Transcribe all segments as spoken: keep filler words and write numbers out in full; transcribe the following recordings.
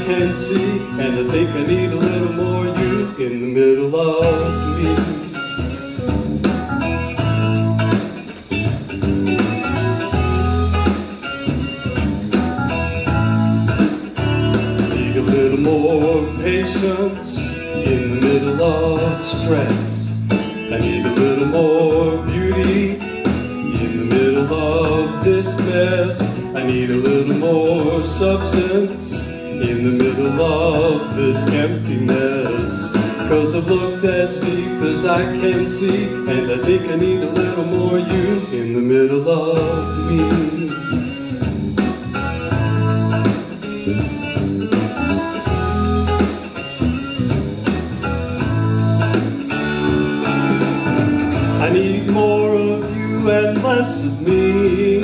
can see, and I think I need a little more you in the middle of me. Need a little more patience in the middle of stress. I need a little more beauty in the middle of this mess. I need a little more substance in the middle of this emptiness. Cause I've looked as deep as I can see, and I think I need a little more you in the middle of me. I need more of you and less of me.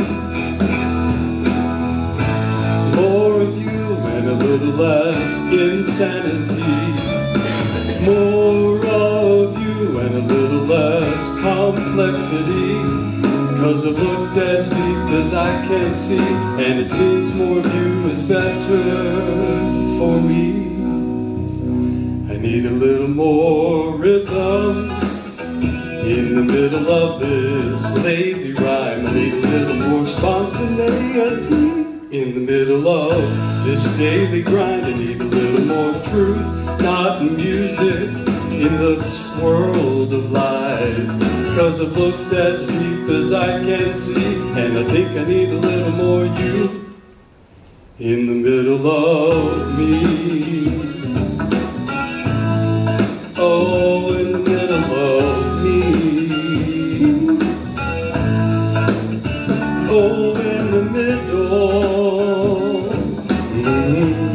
More of you and a little less insanity. More of you and a little less complexity. Cause I've looked as deep as I can see, and it seems more of you is better for me. I need a little more rhythm in the middle of this lazy rhyme. I need a little more spontaneity in the middle of this daily grind. I need a little more truth, not music, in this world of lies. Cause I've looked as deep as I can see, and I think I need a little more you in the middle of me. Oh, in the middle of me. Oh, in the middle. Mm-hmm.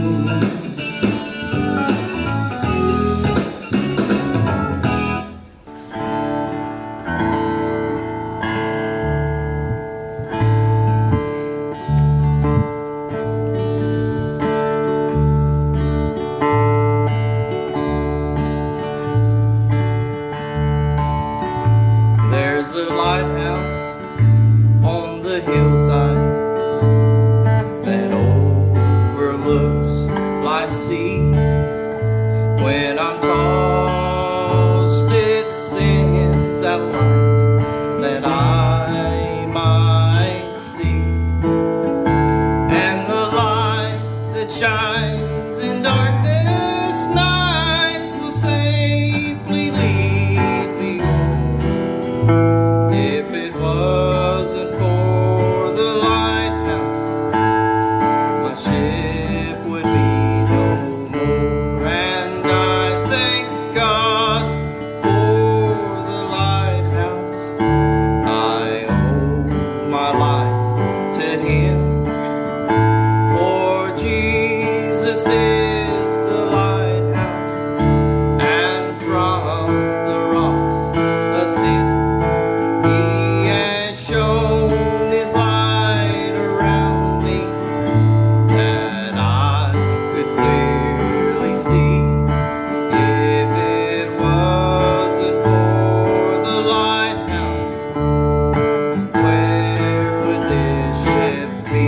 There's a lighthouse on the hillside that overlooks life's sea. When I'm tossed, it sends out light that I might see. And the light that shines in darkness night will safely lead me home. If it wasn't for the lighthouse, my ship would be no more. And I thank God for the lighthouse. I owe my life to Him, for Jesus is the lighthouse, and from the rocks of sin He has shown His light around me, that I could clearly see. If it wasn't for the lighthouse, where would this ship be?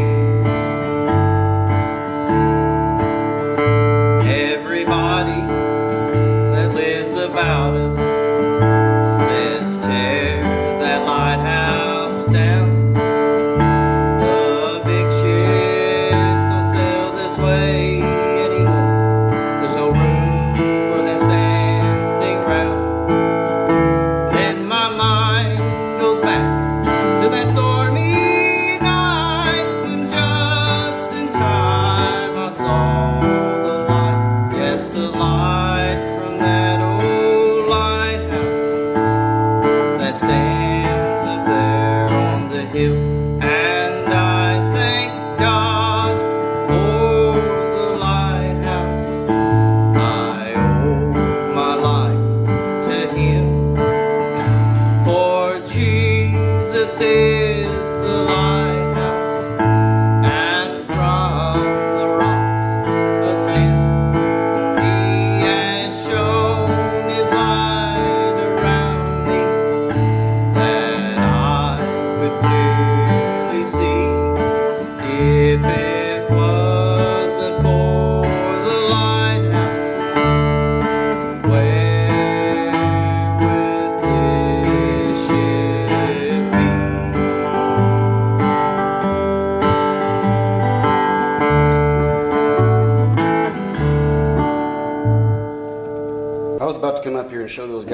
Everybody that lives about us says tear that lighthouse down. The big ships don't sail this way anymore. There's no room for them standing round. Then my mind goes back to that stormy night, when just in time I saw the light. Yes, the light from that old lighthouse that stands up there on the hill. And I thank God for the lighthouse. I owe my life to Him, for Jesus is the lighthouse, and from the rocks of sin He has shown His light around me,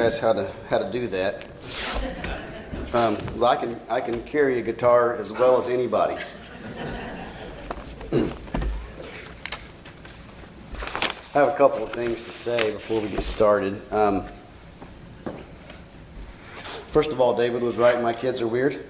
guys how to how to do that. Um, I can I can carry a guitar as well as anybody. I have a couple of things to say before we get started. Um, first of all, David was right. My kids are weird.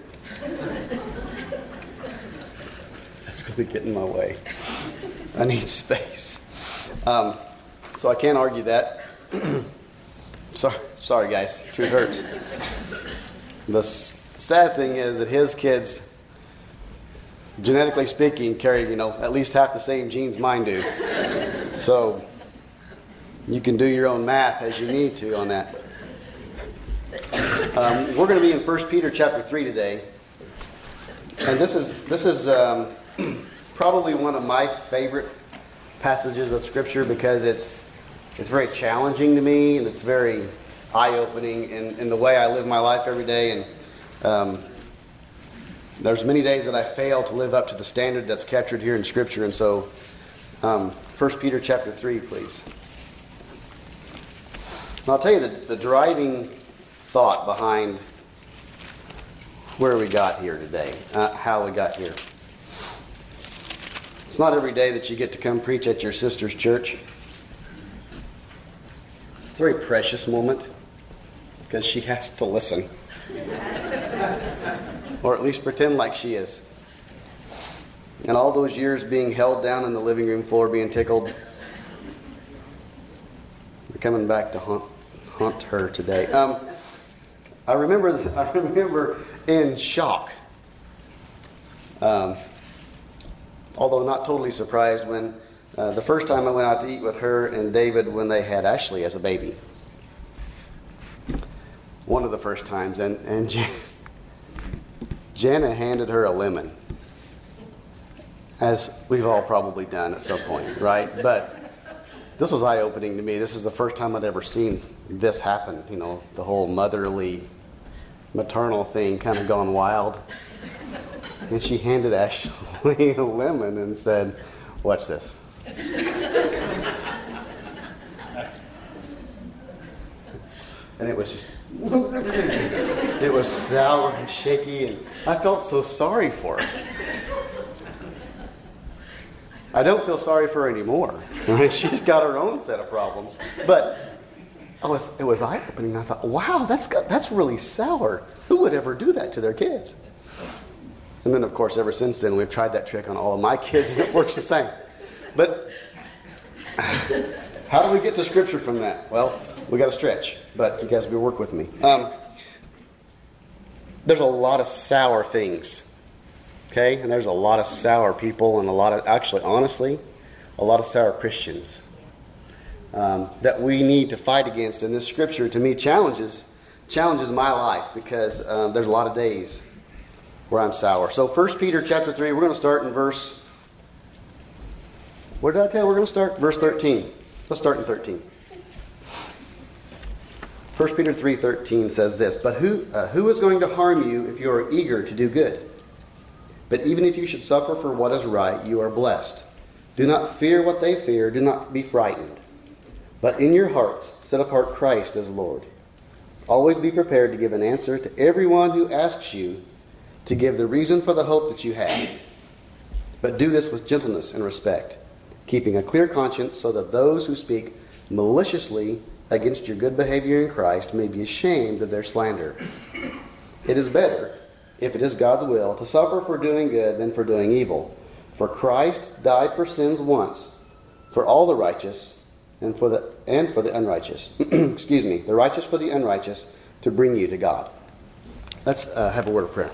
That's going to be getting in my way. I need space. Um, so I can't argue that. sorry, sorry, guys. Truth hurts. The s- sad thing is that his kids, genetically speaking, carry, you know, at least half the same genes mine do. So you can do your own math as you need to on that. Um, we're going to be in First Peter chapter three today, and this is this is um, probably one of my favorite passages of Scripture because it's it's very challenging to me and it's very eye-opening in, in the way I live my life every day. And um, there's many days that I fail to live up to the standard that's captured here in Scripture. And so, um, First Peter chapter three, please. And I'll tell you the, the driving thought behind where we got here today, uh, how we got here. It's not every day that you get to come preach at your sister's church. It's a very precious moment because she has to listen. Or at least pretend like she is. And all those years being held down in the living room floor, being tickled, we're coming back to haunt, haunt her today. Um, I remember, I remember in shock, um, although not totally surprised, when uh, the first time I went out to eat with her and David when they had Ashley as a baby. One of the first times, and and Jan- Jana handed her a lemon, as we've all probably done at some point, right? But this was eye-opening to me. This is the first time I'd ever seen this happen. You know, the whole motherly, maternal thing kind of gone wild. And she handed Ashley a lemon and said, "Watch this." And it was just, it was sour and shaky, and I felt so sorry for her. I don't feel sorry for her anymore. She's got her own set of problems. But I was, it was eye-opening. I thought, wow, that's got, that's really sour. Who would ever do that to their kids? And then, of course, ever since then, we've tried that trick on all of my kids, and it works the same. But how do we get to Scripture from that? Well, we got to stretch, but you guys will work with me. Um, there's a lot of sour things, okay? And there's a lot of sour people and a lot of, actually, honestly, a lot of sour Christians um, that we need to fight against. And this Scripture, to me, challenges challenges my life because uh, there's a lot of days where I'm sour. So First Peter chapter three, we're going to start in verse, where did I tell you we're going to start? Verse thirteen. Let's start in thirteen. First Peter three thirteen says this, But who, uh, who is going to harm you if you are eager to do good? But even if you should suffer for what is right, you are blessed. Do not fear what they fear. Do not be frightened. But in your hearts, set apart Christ as Lord. Always be prepared to give an answer to everyone who asks you to give the reason for the hope that you have. But do this with gentleness and respect, keeping a clear conscience so that those who speak maliciously against your good behavior in Christ may be ashamed of their slander. It is better, if it is God's will, to suffer for doing good than for doing evil. For Christ died for sins once, for all the righteous and for the and for the unrighteous. Excuse me, the righteous for the unrighteous, to bring you to God. Let's uh, have a word of prayer.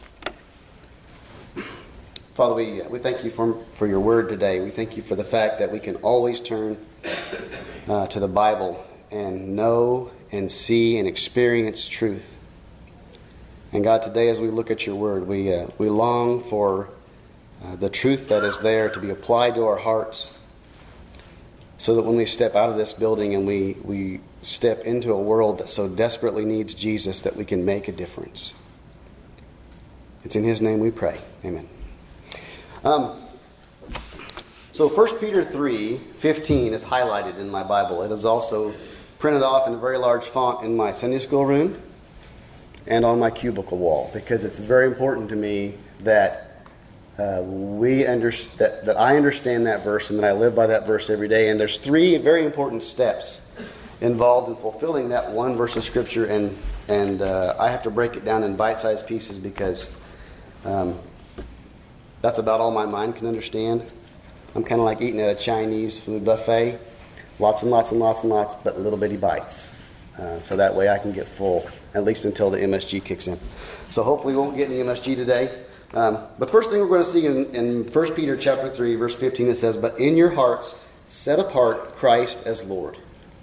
Father, we we thank you for for your word today. We thank you for the fact that we can always turn uh, to the Bible and know and see and experience truth. And God, today as we look at your word, we uh, we long for uh, the truth that is there to be applied to our hearts, so that when we step out of this building and we, we step into a world that so desperately needs Jesus, that we can make a difference. It's in his name we pray. Amen. Um, so First Peter three fifteen is highlighted in my Bible. It is also printed off in a very large font in my Sunday school room and on my cubicle wall, because it's very important to me that uh, we under, that, that I understand that verse and that I live by that verse every day. And there's three very important steps involved in fulfilling that one verse of Scripture, and and uh, I have to break it down in bite-sized pieces because um, that's about all my mind can understand. I'm kind of like eating at a Chinese food buffet. Lots and lots and lots and lots, but little bitty bites. Uh, so that way I can get full, at least until the M S G kicks in. So hopefully we won't get any M S G today. Um, but the first thing we're going to see in, in First Peter chapter three, verse fifteen, it says, "But in your hearts set apart Christ as Lord."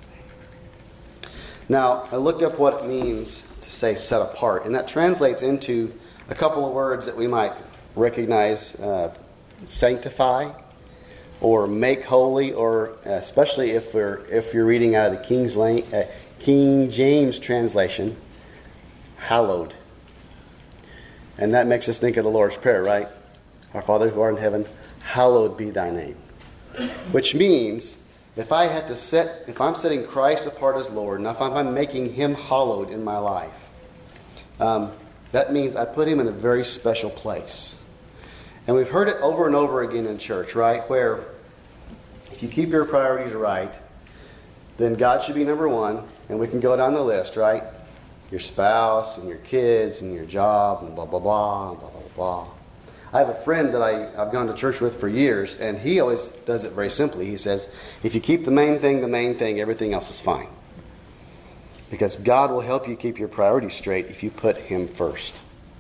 Now, I looked up what it means to say set apart, and that translates into a couple of words that we might recognize: uh, sanctify, or make holy, or especially if we're if you're reading out of the King's Lang, uh, King James translation, hallowed. And that makes us think of the Lord's Prayer, right? Our Father who art in heaven, hallowed be thy name. Which means if I had to set, if I'm setting Christ apart as Lord, and if I'm making Him hallowed in my life, um, that means I put Him in a very special place. And we've heard it over and over again in church, right? Where if you keep your priorities right, then God should be number one. And we can go down the list, right? Your spouse and your kids and your job and blah, blah, blah, blah, blah, blah. I have a friend that I, I've gone to church with for years, and he always does it very simply. He says, if you keep the main thing the main thing, everything else is fine. Because God will help you keep your priorities straight if you put Him first.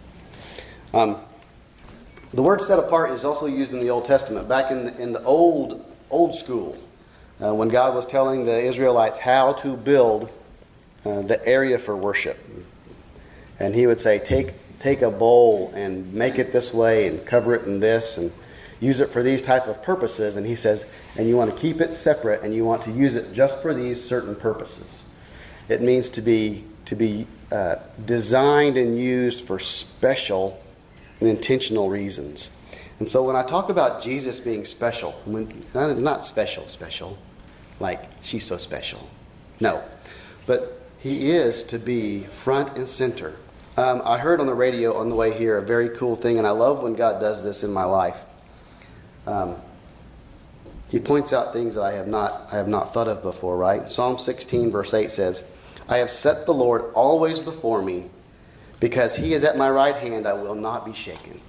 Um, the word set apart is also used in the Old Testament. Back in the, in the old, old school, uh, when God was telling the Israelites how to build uh, the area for worship. And He would say, take take a bowl and make it this way and cover it in this and use it for these type of purposes. And He says, and you want to keep it separate and you want to use it just for these certain purposes. It means to be to be uh, designed and used for special and intentional reasons. And so when I talk about Jesus being special, when, not, not special, special, like she's so special. No. But He is to be front and center. Um, I heard on the radio on the way here a very cool thing, and I love when God does this in my life. Um, he points out things that I have not I have not thought of before, right? Psalm sixteen verse eight says, "I have set the Lord always before me, because He is at my right hand, I will not be shaken."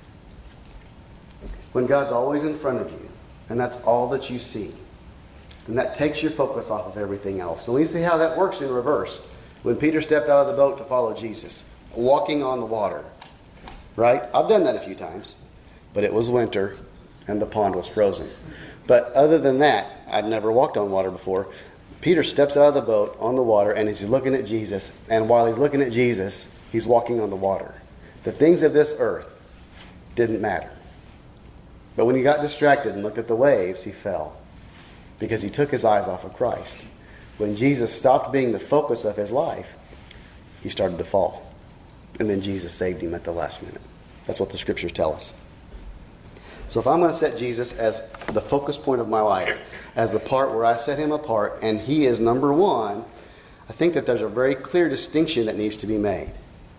When God's always in front of you, and that's all that you see, then that takes your focus off of everything else. So we see how that works in reverse. When Peter stepped out of the boat to follow Jesus, walking on the water, right? I've done that a few times, but it was winter and the pond was frozen. But other than that, I'd never walked on water before. Peter steps out of the boat on the water and he's looking at Jesus. And while he's looking at Jesus, he's walking on the water. The things of this earth didn't matter. But when he got distracted and looked at the waves, he fell because he took his eyes off of Christ. When Jesus stopped being the focus of his life, he started to fall. And then Jesus saved him at the last minute. That's what the Scriptures tell us. So if I'm going to set Jesus as the focus point of my life, as the part where I set Him apart, and He is number one, I think that there's a very clear distinction that needs to be made.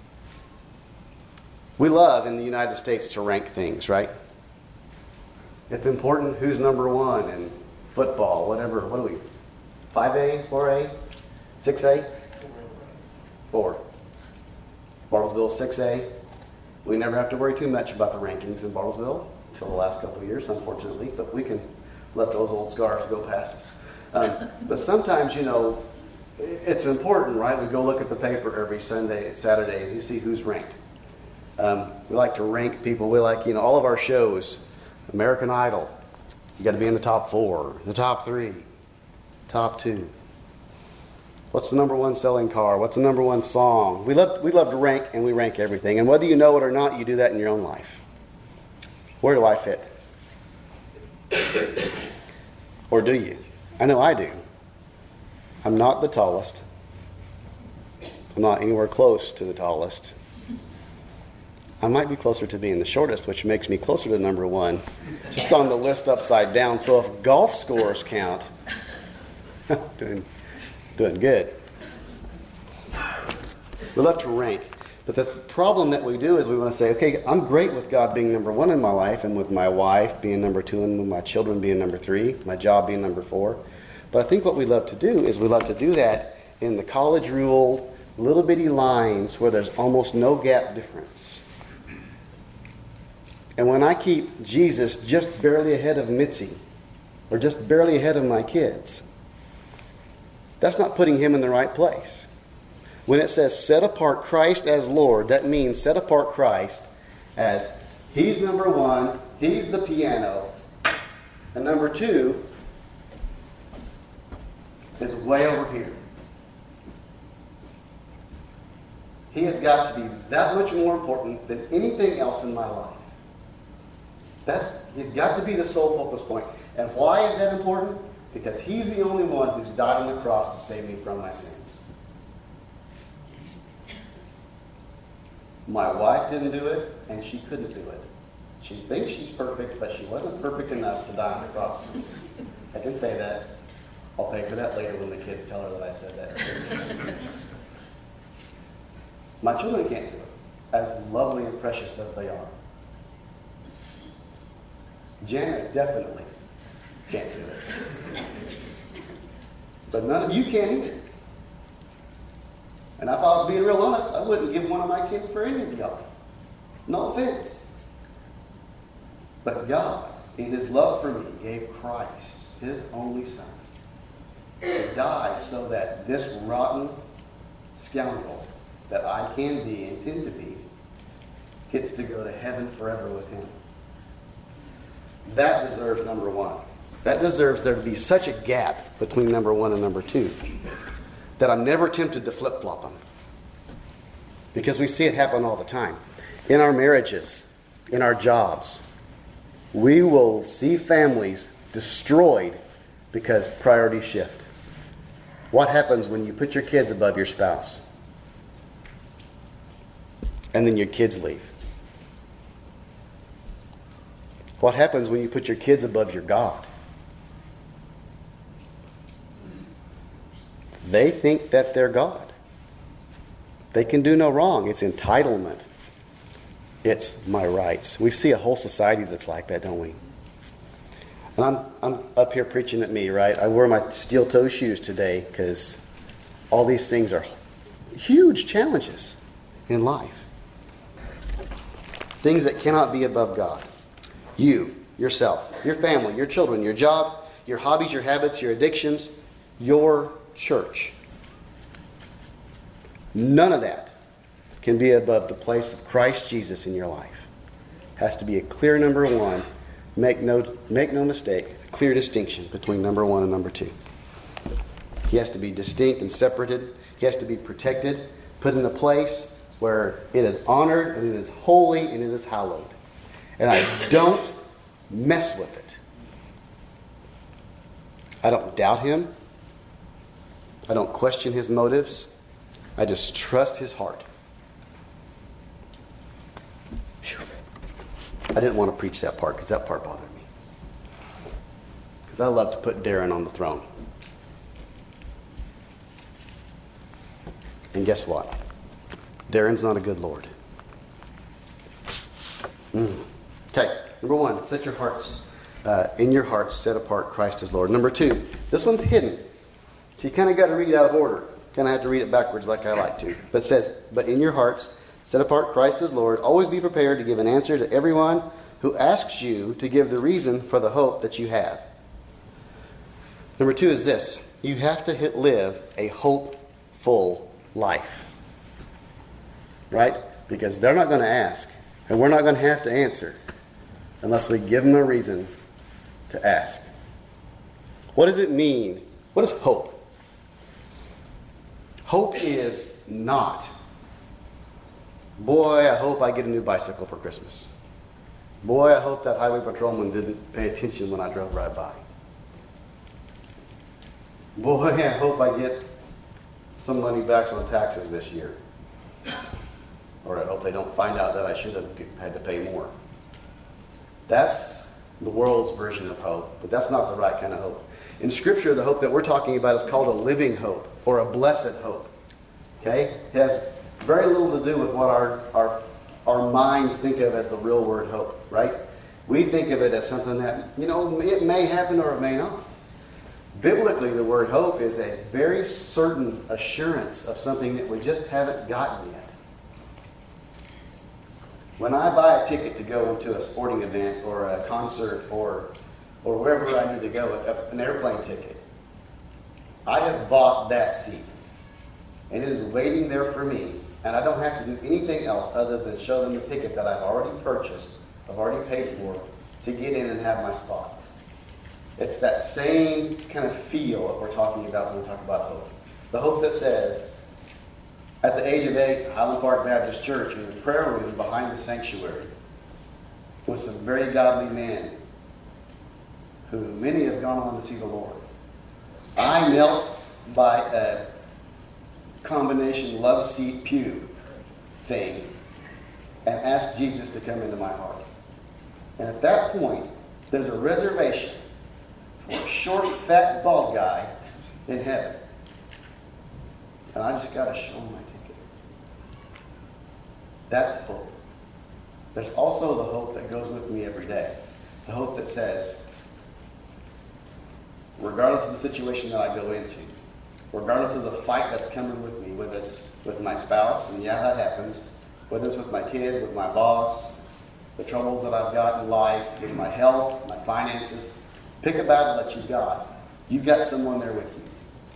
We love in the United States to rank things, right? It's important who's number one in football, whatever. What are we? five A, four A, six A? four. Bartlesville six A. We never have to worry too much about the rankings in Bartlesville until the last couple of years, unfortunately, but we can let those old scars go past us. Um, but sometimes, you know, it's important, right? We go look at the paper every Sunday, Saturday, and you see who's ranked. Um, we like to rank people. We like, you know, all of our shows, American Idol, you got to be in the top four, the top three, top two. What's the number one selling car? What's the number one song? We love we love to rank, and we rank everything. And whether you know it or not, you do that in your own life. Where do I fit? Or do you? I know I do. I'm not the tallest. I'm not anywhere close to the tallest. I might be closer to being the shortest, which makes me closer to number one. Just on the list upside down. So if golf scores count, doing Doing good. We love to rank. But the problem that we do is we want to say, okay, I'm great with God being number one in my life, and with my wife being number two, and with my children being number three, my job being number four. But I think what we love to do is we love to do that in the college rule, little bitty lines where there's almost no gap difference. And when I keep Jesus just barely ahead of Mitzi, or just barely ahead of my kids, that's not putting him in the right place. When it says set apart Christ as Lord, that means set apart Christ as he's number one, he's the piano, and number two is way over here. He has got to be that much more important than anything else in my life. That's, he's got to be the sole focus point. And why is that important? Because he's the only one who's died on the cross to save me from my sins. My wife didn't do it, and she couldn't do it. She thinks she's perfect, but she wasn't perfect enough to die on the cross for me. I can say that. I'll pay for that later when the kids tell her that I said that. My children can't do it, as lovely and precious as they are. Janet definitely can't do it. But none of you can either. And if I was being real honest, I wouldn't give one of my kids for any of y'all. No offense. But God, in his love for me, gave Christ, his only son, to die so that this rotten scoundrel that I can be and tend to be gets to go to heaven forever with him. That deserves number one. That deserves there to be such a gap between number one and number two that I'm never tempted to flip-flop them. Because we see it happen all the time. In our marriages, in our jobs, we will see families destroyed because priorities shift. What happens when you put your kids above your spouse? And then your kids leave. What happens when you put your kids above your God? They think that they're God. They can do no wrong. It's entitlement. It's my rights. We see a whole society that's like that, don't we? And I'm I'm up here preaching at me, right? I wear my steel toe shoes today because all these things are huge challenges in life. Things that cannot be above God. You, yourself, your family, your children, your job, your hobbies, your habits, your addictions, your church. None of that can be above the place of Christ Jesus in your life. Has to be a clear number one. Make no, make no mistake, a clear distinction between number one and number two. He has to be distinct and separated. He has to be protected, put in a place where it is honored and it is holy and it is hallowed. And I don't mess with it. I don't doubt him. I don't question his motives. I just trust his heart. Whew. I didn't want to preach that part because that part bothered me. Because I love to put Darren on the throne. And guess what? Darren's not a good Lord. Mm. Okay, number one, set your hearts, uh, in your hearts, set apart Christ as Lord. Number two, this one's hidden. So you kind of got to read it out of order. Kind of have to read it backwards like I like to. But it says, but in your hearts, set apart Christ as Lord. Always be prepared to give an answer to everyone who asks you to give the reason for the hope that you have. Number two is this. You have to hit, live a hopeful life. Right? Because they're not going to ask. And we're not going to have to answer unless we give them a reason to ask. What does it mean? What is hope? Hope is not, boy, I hope I get a new bicycle for Christmas. Boy, I hope that highway patrolman didn't pay attention when I drove right by. Boy, I hope I get some money back on taxes this year. Or I hope they don't find out that I should have had to pay more. That's the world's version of hope, but that's not the right kind of hope. In Scripture, the hope that we're talking about is called a living hope. or a blessed hope. Okay? It has very little to do with what our, our, our minds think of as the real word hope, right? We think of it as something that, you know, it may happen or it may not. Biblically, the word hope is a very certain assurance of something that we just haven't gotten yet. When I buy a ticket to go to a sporting event or a concert or, or wherever I need to go, an airplane ticket, I have bought that seat. And it is waiting there for me. And I don't have to do anything else other than show them the ticket that I've already purchased, I've already paid for, to get in and have my spot. It's that same kind of feel that we're talking about when we talk about hope. The hope that says, at the age of eight, Highland Park Baptist Church, in the prayer room behind the sanctuary, with some very godly men, who many have gone on to see the Lord. I knelt by a combination love seat pew thing and asked Jesus to come into my heart. And at that point, there's a reservation for a short, fat, bald guy in heaven. And I just got to show him my ticket. That's hope. There's also the hope that goes with me every day. The hope that says, regardless of the situation that I go into, regardless of the fight that's coming with me, whether it's with my spouse, and yeah, that happens, whether it's with my kids, with my boss, the troubles that I've got in life, with my health, my finances, pick a battle that you've got. You've got someone there with you.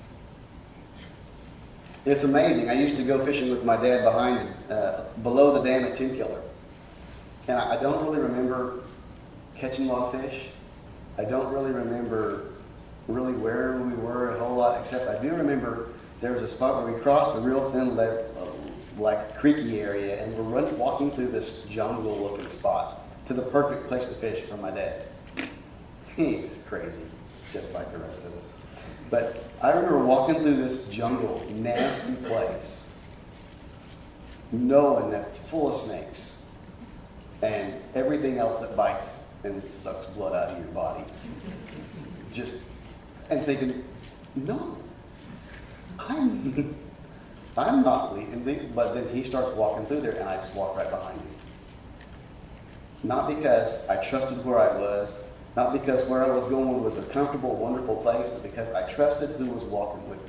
It's amazing. I used to go fishing with my dad behind, uh, below the dam at Tin Killer. And I, I don't really remember catching a lot of fish. I don't really remember really where we were a whole lot, except I do remember there was a spot where we crossed a real thin, le- uh, like creeky area, and we're running, walking through this jungle-looking spot to the perfect place to fish for my dad. He's crazy, just like the rest of us. But I remember walking through this jungle, nasty place, knowing that it's full of snakes and everything else that bites and sucks blood out of your body. Just, and thinking, no, I'm, I'm not leaving. But then he starts walking through there, and I just walk right behind him. Not because I trusted where I was, not because where I was going was a comfortable, wonderful place, but because I trusted who was walking with me.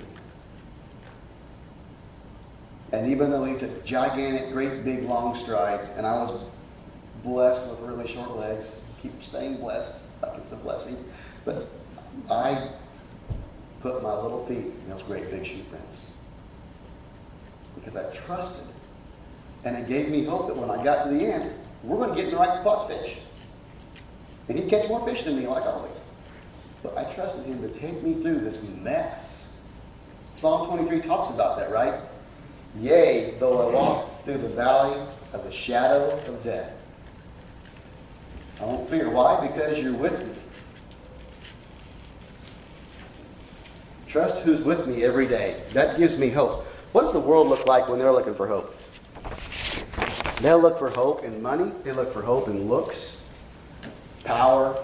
And even though he took gigantic, great, big, long strides, and I was blessed with really short legs, keep staying blessed, like it's a blessing, but I put my little feet in those great big shoe prints because I trusted. And it gave me hope that when I got to the end, we're going to get in the right spot to fish. And he'd catch more fish than me, like always. But I trusted him to take me through this mess. Psalm twenty-three talks about that, right? Yea, though I walk through the valley of the shadow of death, I won't fear. Why? Because you're with me. Trust who's with me every day. That gives me hope. What does the world look like when they're looking for hope? They'll look for hope in money. They look for hope in looks, power,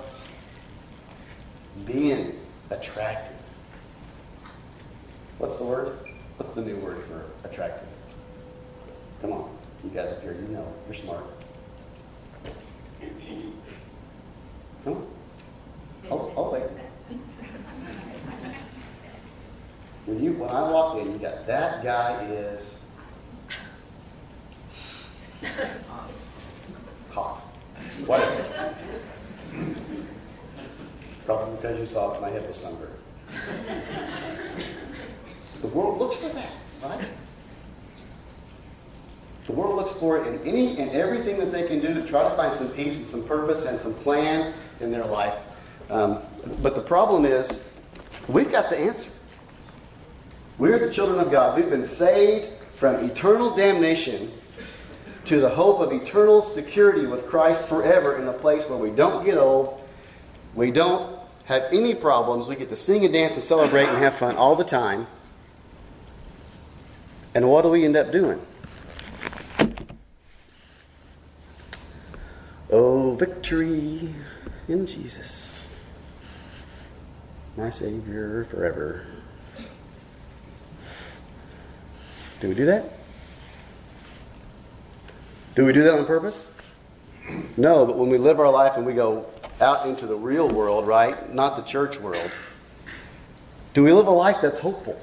being attractive. What's the word? What's the new word for attractive? Come on. You guys up here, you know. You're smart. Come on. Oh, oh wait. When you when I walk in, you got that guy is hot. Whatever. Probably because you saw it when I hit the sunburn. The world looks for that, right? The world looks for it in any and everything that they can do to try to find some peace and some purpose and some plan in their life. Um, but the problem is, we've got the answer. We're the children of God. We've been saved from eternal damnation to the hope of eternal security with Christ forever in a place where we don't get old, we don't have any problems, we get to sing and dance and celebrate and have fun all the time. And what do we end up doing? Oh, victory in Jesus, my Savior forever. Do we do that? Do we do that on purpose? No, but when we live our life and we go out into the real world, right? Not the church world. Do we live a life that's hopeful?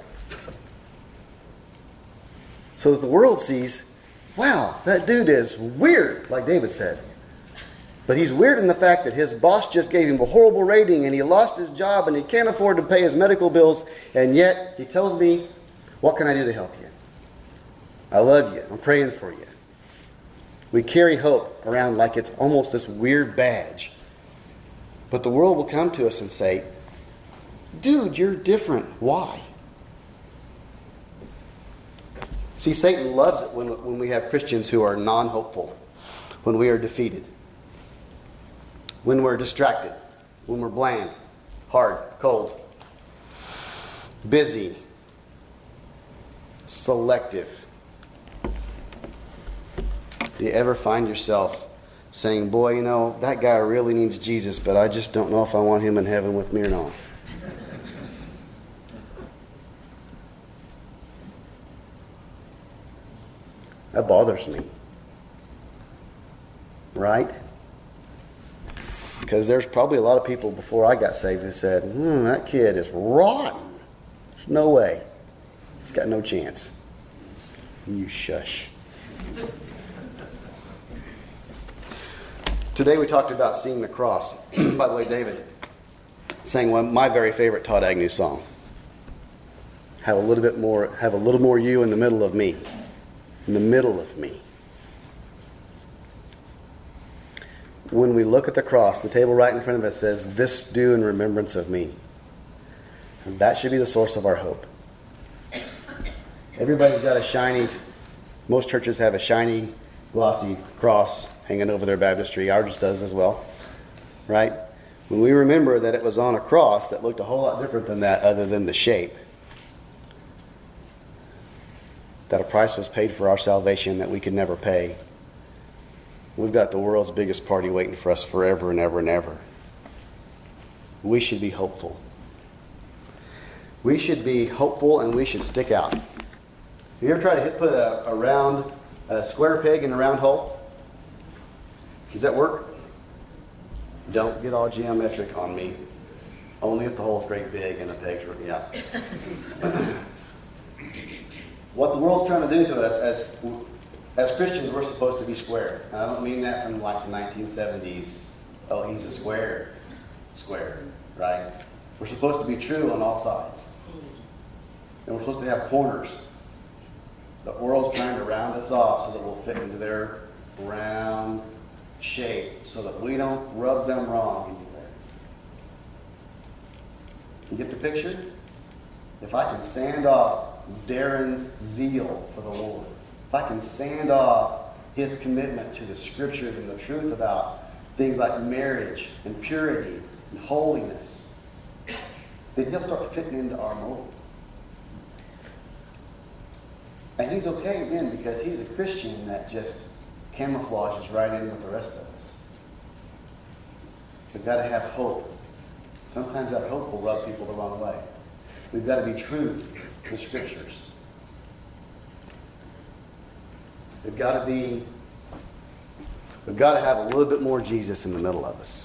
So that the world sees, wow, that dude is weird, like David said. But he's weird in the fact that his boss just gave him a horrible rating and he lost his job and he can't afford to pay his medical bills. And yet he tells me, what can I do to help you? I love you. I'm praying for you. We carry hope around like it's almost this weird badge. But the world will come to us and say, dude, you're different. Why? See, Satan loves it when, when we have Christians who are non-hopeful, when we are defeated, when we're distracted, when we're bland, hard, cold, busy, selective. Do you ever find yourself saying, boy, you know, that guy really needs Jesus, but I just don't know if I want him in heaven with me or not? That bothers me. Right? Because there's probably a lot of people before I got saved who said, hmm, that kid is rotten. There's no way. He's got no chance. You shush. Today we talked about seeing the cross. By the way, David sang one my very favorite Todd Agnew song. Have a little bit more, have a little more you in the middle of me. In the middle of me. When we look at the cross, the table right in front of us says, this do in remembrance of me. And that should be the source of our hope. Everybody's got a shiny, most churches have a shiny, glossy cross hanging over their baptistry. Ours does as well. Right? When we remember that it was on a cross that looked a whole lot different than that other than the shape. That a price was paid for our salvation that we could never pay. We've got the world's biggest party waiting for us forever and ever and ever. We should be hopeful. We should be hopeful and we should stick out. Have you ever tried to hit, put a, a round, a square peg in a round hole? Does that work? Don't get all geometric on me. Only if the hole's great big and the pegs are, yeah. What the world's trying to do to us as as Christians, we're supposed to be square. And I don't mean that from like the nineteen seventies. Oh, he's a square. Square, right? We're supposed to be true on all sides. And we're supposed to have corners. The world's trying to round us off so that we'll fit into their round shape so that we don't rub them wrong anywhere. You get the picture? If I can sand off Darren's zeal for the Lord, if I can sand off his commitment to the Scriptures and the truth about things like marriage and purity and holiness, then he'll start fitting into our mold. And he's okay then because he's a Christian that just camouflages right in with the rest of us. We've got to have hope. Sometimes that hope will rub people the wrong way. We've got to be true to the Scriptures. We've got to be, we've got to have a little bit more Jesus in the middle of us.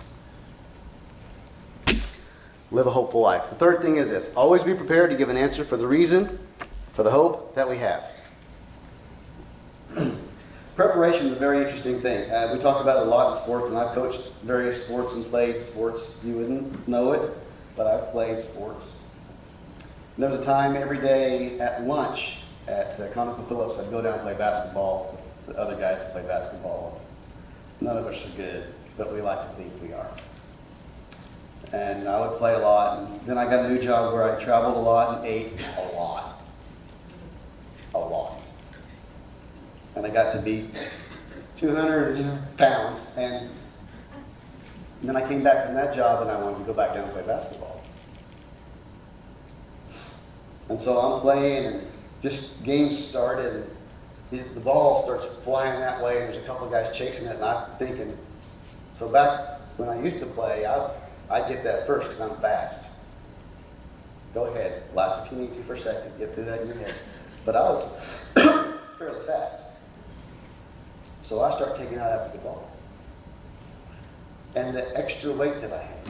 Live a hopeful life. The third thing is this. Always be prepared to give an answer for the reason, for the hope that we have. Preparation is a very interesting thing. Uh, we talk about it a lot in sports, and I've coached various sports and played sports. You wouldn't know it, but I've played sports. And there was a time every day at lunch at uh, ConocoPhillips, I'd go down and play basketball with the other guys that play basketball. None of us are good, but we like to think we are. And I would play a lot. And then I got a new job where I traveled a lot and ate a lot. A lot. And I got to be two hundred pounds. And then I came back from that job and I wanted to go back down and play basketball. And so I'm playing and just games started and the ball starts flying that way and there's a couple of guys chasing it and I'm thinking, so back when I used to play, I I get that first because I'm fast. Go ahead, laugh if you need to for a second, get through that in your head. But I was fairly fast. So I start taking out after the ball. And the extra weight that I had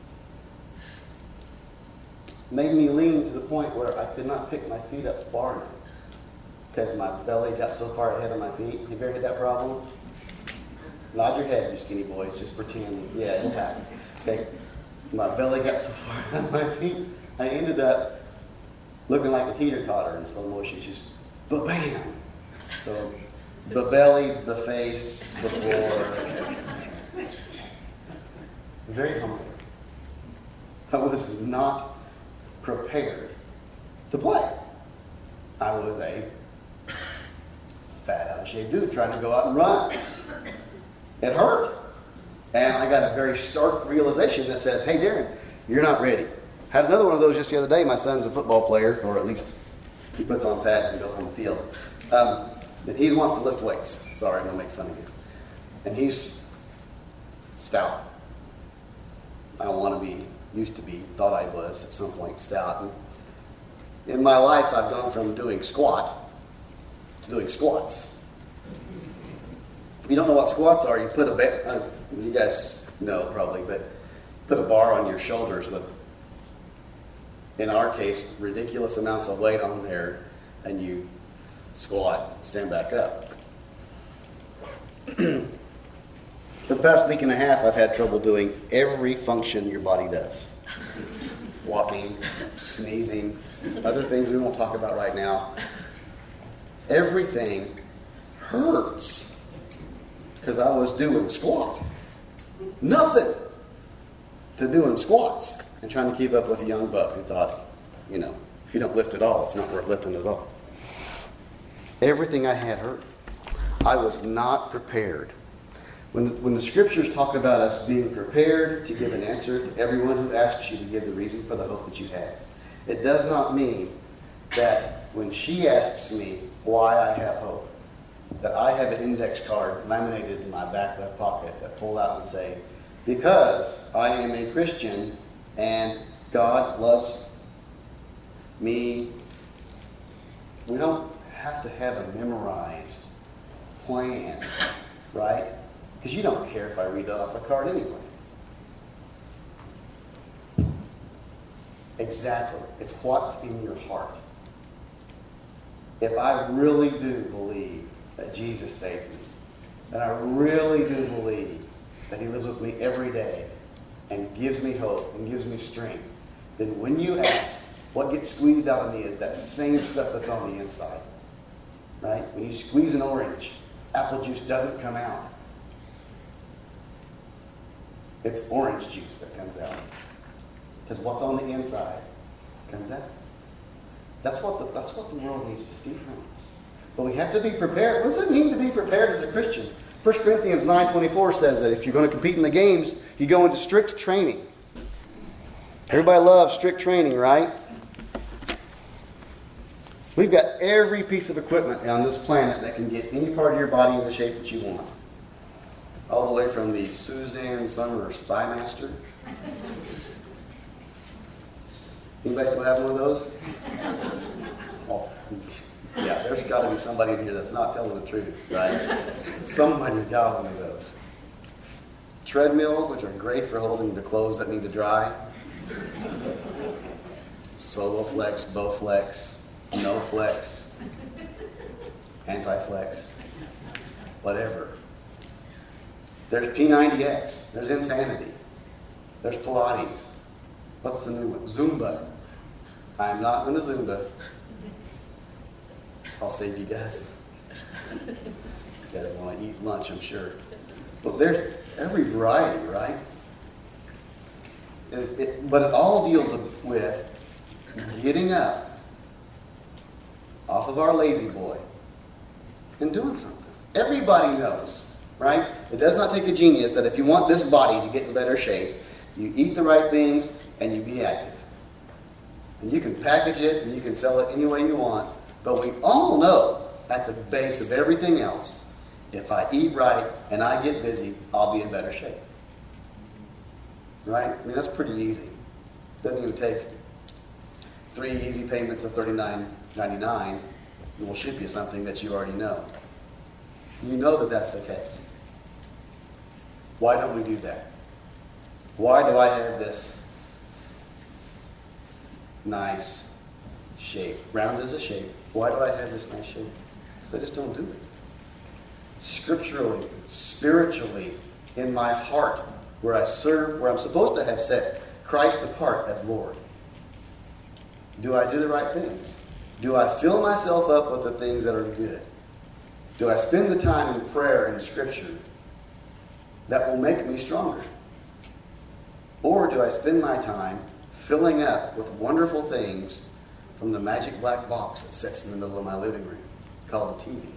made me lean to the point where I could not pick my feet up far enough because my belly got so far ahead of my feet. Have you ever had that problem? Nod your head, you skinny boys. Just pretend. Yeah, it happened. Okay. My belly got so far ahead of my feet, I ended up looking like a teeter-totter in slow motion. Just ba-bam. So the belly, the face, the floor. Very humbling. I was not prepared to play. I was a fat, out-of-shape dude trying to go out and run. It hurt. And I got a very stark realization that said, hey, Darren, you're not ready. Had another one of those just the other day. My son's a football player, or at least he puts on pads and goes on the field. Um, and he wants to lift weights. Sorry, I'm going to make fun of you. And he's stout. I don't want to be, used to be, thought I was at some point stout. And in my life, I've gone from doing squat to doing squats. If you don't know what squats are, you put a, ba- uh, you guys know probably, but put a bar on your shoulders with, in our case, ridiculous amounts of weight on there, and you squat, stand back up. For the past week and a half, I've had trouble doing every function your body does. Walking, sneezing, other things we won't talk about right now. Everything hurts because I was doing squat. Nothing to doing squats and trying to keep up with a young buck who thought, you know, if you don't lift at all, it's not worth lifting at all. Everything I had hurt. I was not prepared. When, when the scriptures talk about us being prepared to give an answer to everyone who asks you to give the reason for the hope that you have, it does not mean that when she asks me why I have hope, that I have an index card laminated in my back left pocket that pull out and say, because I am a Christian and God loves me. We don't have to have a memorized plan, right? Because you don't care if I read that off a card anyway. Exactly. It's what's in your heart. If I really do believe that Jesus saved me, and I really do believe that He lives with me every day and gives me hope and gives me strength, then when you ask, what gets squeezed out of me is that same stuff that's on the inside. Right? When you squeeze an orange, apple juice doesn't come out. It's orange juice that comes out. Because what's on the inside comes out. That's what the, that's what the world needs to see from us. But we have to be prepared. What does it mean to be prepared as a Christian? First Corinthians nine twenty-four says that if you're going to compete in the games, you go into strict training. Everybody loves strict training, right? We've got every piece of equipment on this planet that can get any part of your body in the shape that you want. All the way from the Suzanne Summers Thigh Master. Anybody still have one of those? Oh, yeah, there's got to be somebody in here that's not telling the truth, right? Somebody's got one of those. Treadmills, which are great for holding the clothes that need to dry. Solo flex, Bowflex, no flex, anti-flex, whatever. There's P ninety X. There's Insanity. There's Pilates. What's the new one? Zumba. I'm not going to Zumba. I'll save you guys. You guys want to eat lunch, I'm sure. But there's every variety, right? It, it, but it all deals with getting up off of our lazy boy and doing something. Everybody knows, right? It does not take a genius that if you want this body to get in better shape, you eat the right things and you be active. And you can package it and you can sell it any way you want. But we all know at the base of everything else, if I eat right and I get busy, I'll be in better shape. Right? I mean, that's pretty easy. Doesn't even take three easy payments of thirty-nine ninety-nine it will ship you something that you already know. You know that that's the case. Why don't we do that? Why do I have this nice shape? Round as a shape. Why do I have this nice shape? Because I just don't do it. Scripturally, spiritually, in my heart, where I serve, where I'm supposed to have set Christ apart as Lord. Do I do the right things? Do I fill myself up with the things that are good? Do I spend the time in prayer and Scripture that will make me stronger? Or do I spend my time filling up with wonderful things from the magic black box that sits in the middle of my living room, called a T V?